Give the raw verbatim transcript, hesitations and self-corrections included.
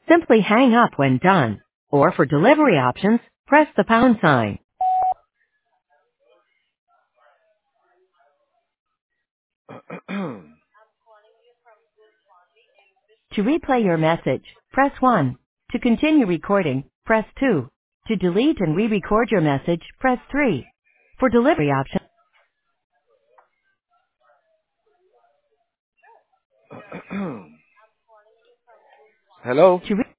Simply hang up when done. Or for delivery options, press the pound sign. To replay your message, press one. To continue recording, press two. To delete and re-record your message, press three. For delivery options, Hello? to re-